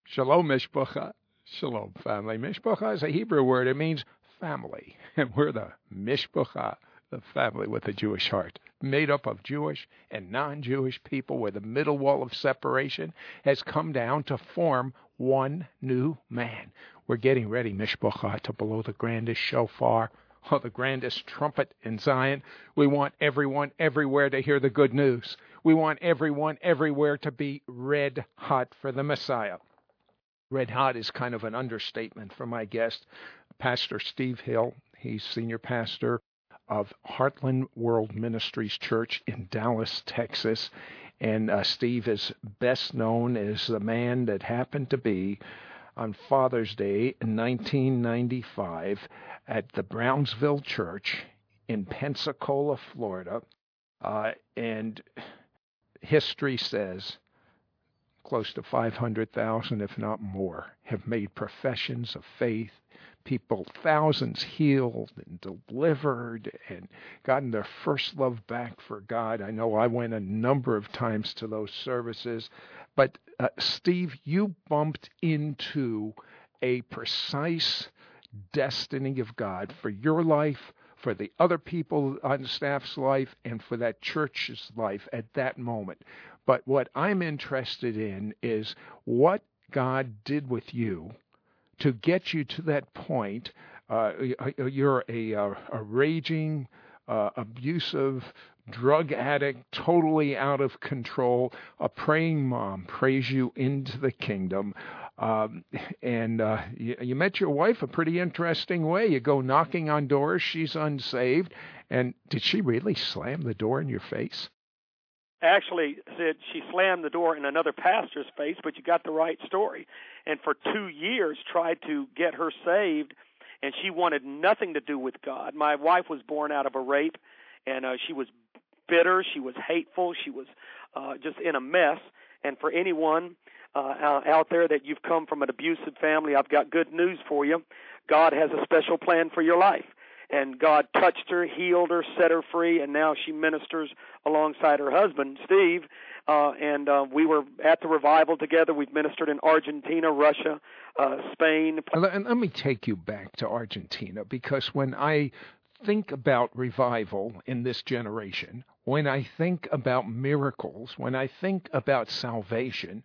Shalom, Mishpacha. Shalom, family. Mishpacha is a Hebrew word. It means family. And we're the Mishpacha, the family with a Jewish heart, made up of Jewish and non-Jewish people where the middle wall of separation has come down to form one new man. We're getting ready, Mishpacha, to blow the grandest shofar or the grandest trumpet in Zion. We want everyone everywhere to hear the good news. We want everyone everywhere to be red hot for the Messiah. Red hot is kind of an understatement for my guest, Pastor Steve Hill. He's senior pastor of Heartland World Ministries Church in Dallas, Texas. And Steve is best known as the man that happened to be on Father's Day in 1995 at the Brownsville Church in Pensacola, Florida. And history says close to 500,000, if not more, have made professions of faith. People, thousands healed and delivered and gotten their first love back for God. I know I went a number of times to those services. But Steve, you bumped into a precise destiny of God for your life, for the other people on staff's life, and for that church's life at that moment. But what I'm interested in is what God did with you to get you to that point. You're a raging, abusive, drug addict, totally out of control. A praying mom prays you into the kingdom. You met your wife a pretty interesting way. You go knocking on doors. She's unsaved. And did she really slam the door in your face? Actually, Sid, she slammed the door in another pastor's face, but you got the right story. And for 2 years tried to get her saved, and she wanted nothing to do with God. My wife was born out of a rape, and she was bitter, she was hateful, she was just in a mess. And for anyone out there that you've come from an abusive family, I've got good news for you. God has a special plan for your life. And God touched her, healed her, set her free, and now she ministers alongside her husband, Steve. We were at the revival together. We've ministered in Argentina, Russia, Spain. And let me take you back to Argentina, because when I think about revival in this generation, when I think about miracles, when I think about salvation,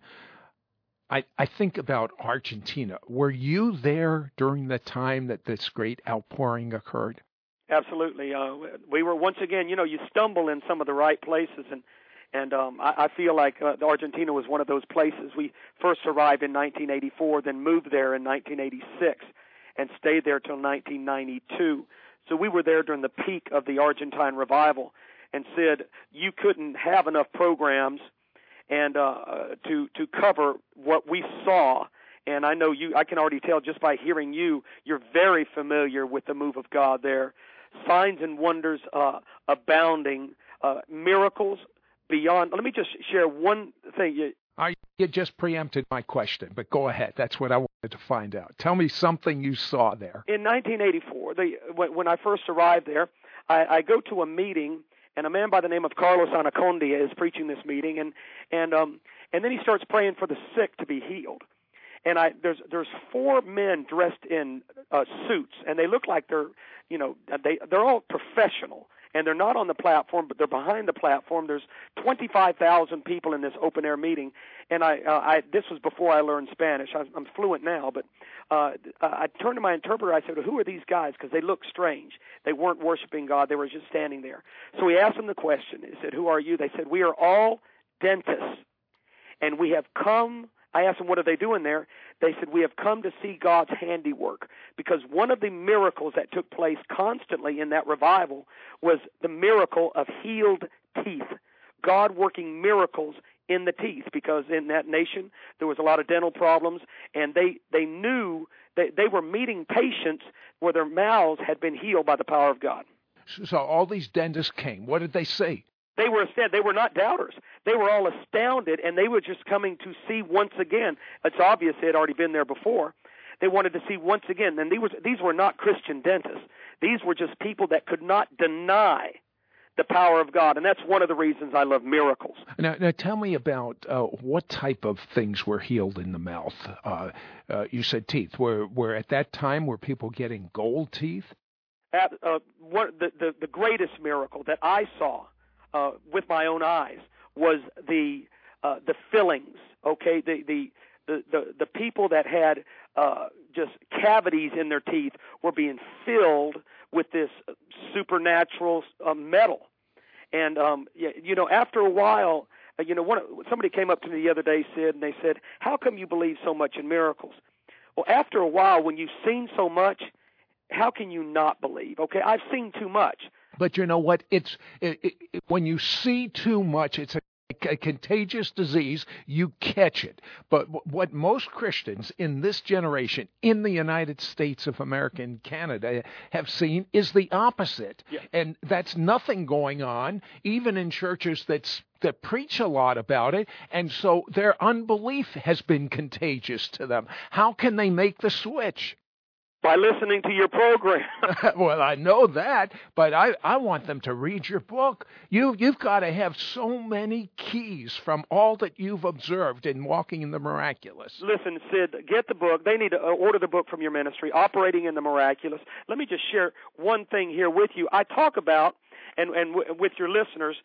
I think about Argentina. Were you there during the time that this great outpouring occurred? Absolutely. We were, once again, you stumble in some of the right places, and I feel like Argentina was one of those places. We first arrived in 1984, then moved there in 1986, and stayed there till 1992. So we were there during the peak of the Argentine revival, and said you couldn't have enough programs and to cover what we saw. And I know I can already tell just by hearing you're very familiar with the move of God there. Signs and wonders abounding, miracles beyond. Let me just share one thing. You just preempted my question, but go ahead. That's what I wanted to find out. Tell me something you saw there. In 1984, when I first arrived there, I go to a meeting, and a man by the name of Carlos Anacondia is preaching this meeting, and then he starts praying for the sick to be healed. And there's 4 men dressed in suits, and they look like they're all professional, and they're not on the platform, but they're behind the platform. There's 25,000 people in this open air meeting, and this was before I learned Spanish. I'm fluent now, but I turned to my interpreter. I said, "Who are these guys?" Because they look strange. They weren't worshiping God. They were just standing there. So he asked them the question. He said, "Who are you?" They said, "We are all dentists, and we have come." I asked them, "What are they doing there?" They said, "We have come to see God's handiwork," because one of the miracles that took place constantly in that revival was the miracle of healed teeth. God working miracles in the teeth, because in that nation there was a lot of dental problems, and they knew that they were meeting patients where their mouths had been healed by the power of God. So all these dentists came. What did they say? They were not doubters. They were all astounded, and they were just coming to see once again. It's obvious they had already been there before. They wanted to see once again. And these were not Christian dentists. These were just people that could not deny the power of God. And that's one of the reasons I love miracles. Now tell me about what type of things were healed in the mouth. You said teeth. Were at that time, were people getting gold teeth? The greatest miracle that I saw with my own eyes was the fillings. Okay, the people that had just cavities in their teeth were being filled with this supernatural metal. And after a while, somebody came up to me the other day, Sid, and they said, "How come you believe so much in miracles?" Well, after a while, when you've seen so much, how can you not believe? Okay, I've seen too much. But you know what? When you see too much, it's a contagious disease. You catch it. But what most Christians in this generation, in the United States of America and Canada, have seen is the opposite. Yeah. And that's nothing going on, even in churches that preach a lot about it. And so their unbelief has been contagious to them. How can they make the switch? By listening to your program. Well, I know that, but I want them to read your book. You've got to have so many keys from all that you've observed in Walking in the Miraculous. Listen, Sid, get the book. They need to order the book from your ministry, Operating in the Miraculous. Let me just share one thing here with you. I talk about, and with your listeners,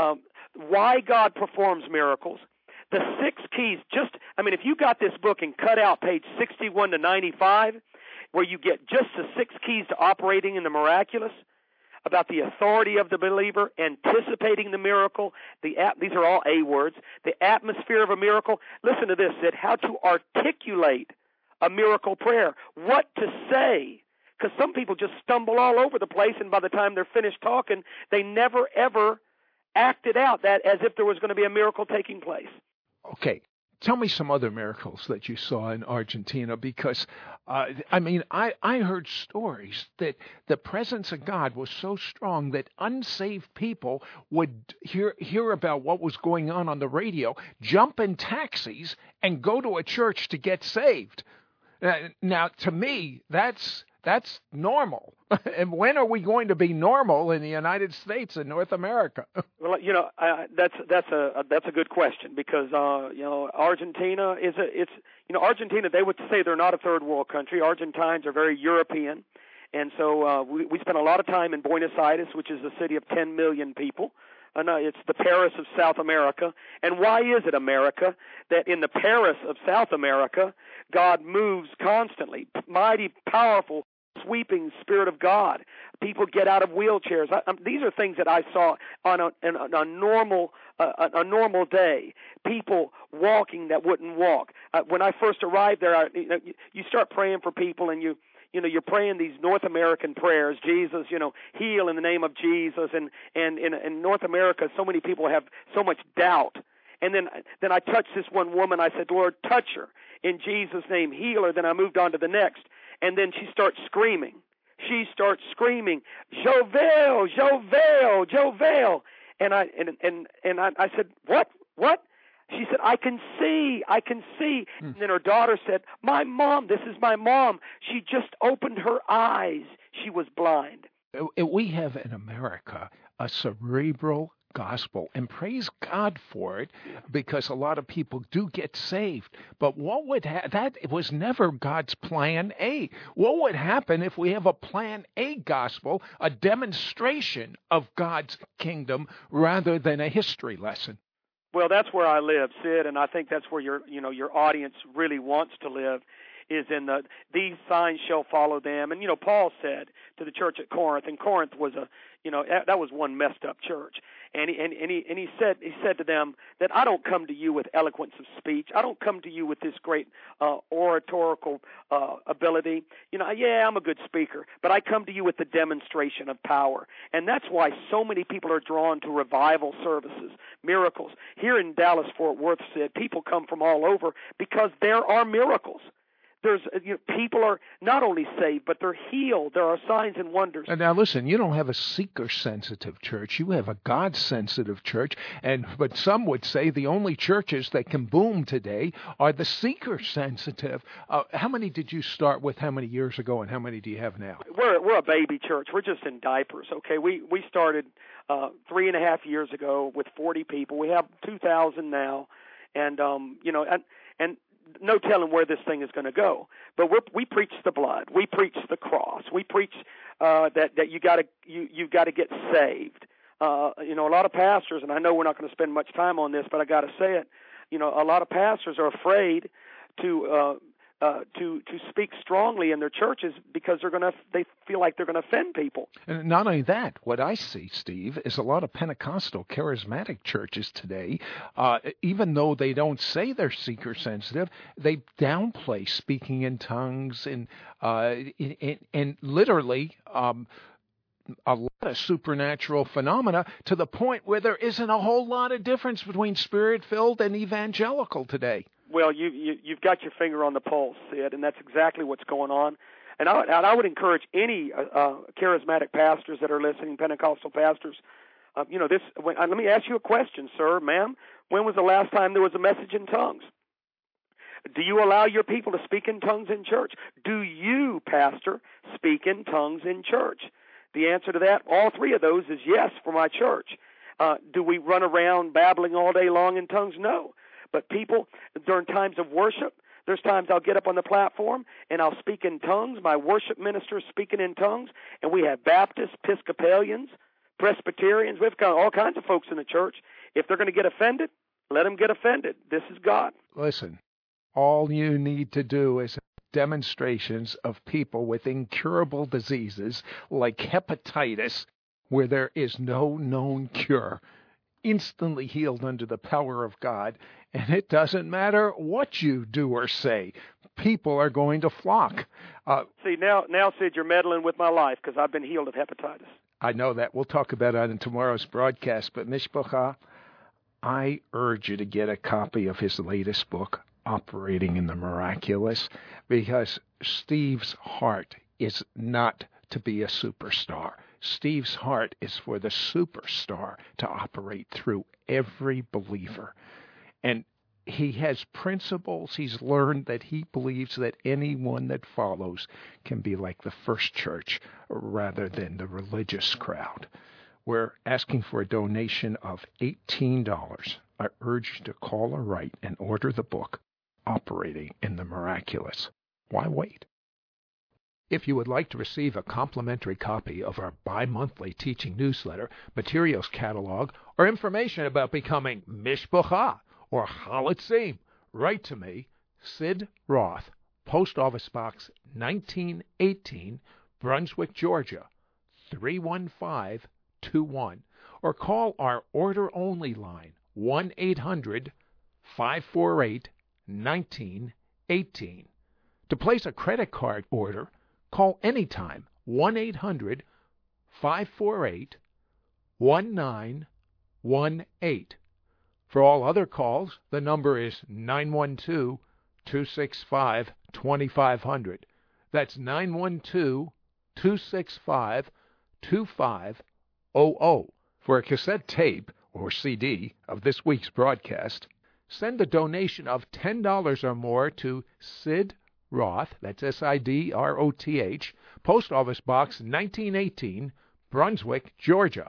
why God performs miracles. The 6 keys, if you got this book and cut out page 61 to 95, where you get just the 6 keys to operating in the miraculous, about the authority of the believer, anticipating the miracle, these are all A words, the atmosphere of a miracle. Listen to this, Sid, how to articulate a miracle prayer, what to say, because some people just stumble all over the place, and by the time they're finished talking, they never, ever acted out that as if there was going to be a miracle taking place. Okay. Tell me some other miracles that you saw in Argentina, because, I heard stories that the presence of God was so strong that unsaved people would hear about what was going on the radio, jump in taxis, and go to a church to get saved. Now, to me, that's normal. And when are we going to be normal in the United States and North America? Well, that's a good question, because Argentina Argentina, they would say they're not a third world country. Argentines are very European, and so we spent a lot of time in Buenos Aires, which is a city of 10 million people. It's the Paris of South America. And why is it, America, that in the Paris of South America, God moves constantly, mighty, powerful, sweeping Spirit of God. People get out of wheelchairs. These are things that I saw on a normal day. People walking that wouldn't walk. When I first arrived there, you start praying for people, and you're praying these North American prayers. Jesus, heal in the name of Jesus. And in North America, so many people have so much doubt. And then I touched this one woman. I said, Lord, touch her in Jesus' name, heal her. Then I moved on to the next. And then she starts screaming. Jovel, Jovel, Jovel. And I said, what? She said, I can see. And then her daughter said, my mom, this is my mom. She just opened her eyes. She was blind. We have in America a cerebral gospel, and praise God for it, because a lot of people do get saved. But what would that was never God's plan A. What would happen if we have a plan A gospel, a demonstration of God's kingdom rather than a history lesson? Well, that's where I live, Sid, and I think that's where your audience really wants to live, is in these signs shall follow them. And Paul said to the church at Corinth, and Corinth was that was one messed up church. And he said to them that I don't come to you with eloquence of speech. I don't come to you with this great oratorical ability. I'm a good speaker, but I come to you with the demonstration of power. And that's why so many people are drawn to revival services, miracles. Here in Dallas-Fort Worth, Sid, people come from all over because there are miracles. There's people are not only saved, but they're healed. There are signs and wonders. And now listen, you don't have a seeker-sensitive church. You have a God-sensitive church. But some would say the only churches that can boom today are the seeker-sensitive. How many did you start with? How many years ago, and how many do you have now? We're a baby church. We're just in diapers. Okay, we started 3.5 years ago with 40 people. We have 2,000 now, and and no telling where this thing is going to go. But we preach the blood. We preach the cross. We preach that you got to get saved. A lot of pastors, and I know we're not going to spend much time on this, but I got to say it. A lot of pastors are afraid to speak strongly in their churches because they feel like they're going to offend people. And not only that, what I see, Steve, is a lot of Pentecostal charismatic churches today, even though they don't say they're seeker-sensitive, they downplay speaking in tongues and literally a lot of supernatural phenomena to the point where there isn't a whole lot of difference between spirit-filled and evangelical today. Well, you've got your finger on the pulse, Sid, and that's exactly what's going on. And I would encourage any charismatic pastors that are listening, Pentecostal pastors. Let me ask you a question, sir, ma'am. When was the last time there was a message in tongues? Do you allow your people to speak in tongues in church? Do you, pastor, speak in tongues in church? The answer to that, all three of those, is yes for my church. Do we run around babbling all day long in tongues? No. But people, during times of worship, there's times I'll get up on the platform and I'll speak in tongues. My worship minister is speaking in tongues. And we have Baptists, Episcopalians, Presbyterians. We've got all kinds of folks in the church. If they're going to get offended, let them get offended. This is God. Listen, all you need to do is demonstrations of people with incurable diseases like hepatitis where there is no known cure, instantly healed under the power of God, and it doesn't matter what you do or say. People are going to flock. See, now, Sid, you're meddling with my life because I've been healed of hepatitis. I know that. We'll talk about that in tomorrow's broadcast, but Mishpacha, I urge you to get a copy of his latest book, Operating in the Miraculous, because Steve's heart is not to be a superstar. Steve's heart is for the superstar to operate through every believer. And he has principles. He's learned that he believes that anyone that follows can be like the first church rather than the religious crowd. We're asking for a donation of $18. I urge you to call or write and order the book, Operating in the Miraculous. Why wait? If you would like to receive a complimentary copy of our bi-monthly teaching newsletter, materials catalog, or information about becoming Mishpacha or Chalitzim, write to me, Sid Roth, Post Office Box 1918, Brunswick, Georgia, 31521, or call our order-only line, 1-800-548-1918. To place a credit card order, call anytime, 1-800-548-1918. For all other calls, the number is 912-265-2500. That's 912-265-2500. For a cassette tape or CD of this week's broadcast, send a donation of $10 or more to Sid Roth, that's S-I-D-R-O-T-H, Post Office Box 1918, Brunswick, Georgia,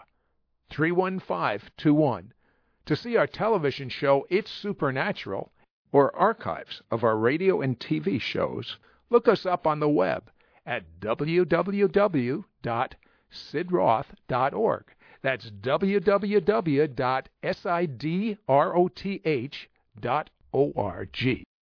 31521. To see our television show, It's Supernatural, or archives of our radio and TV shows, look us up on the web at www.sidroth.org. That's www.sidroth.org.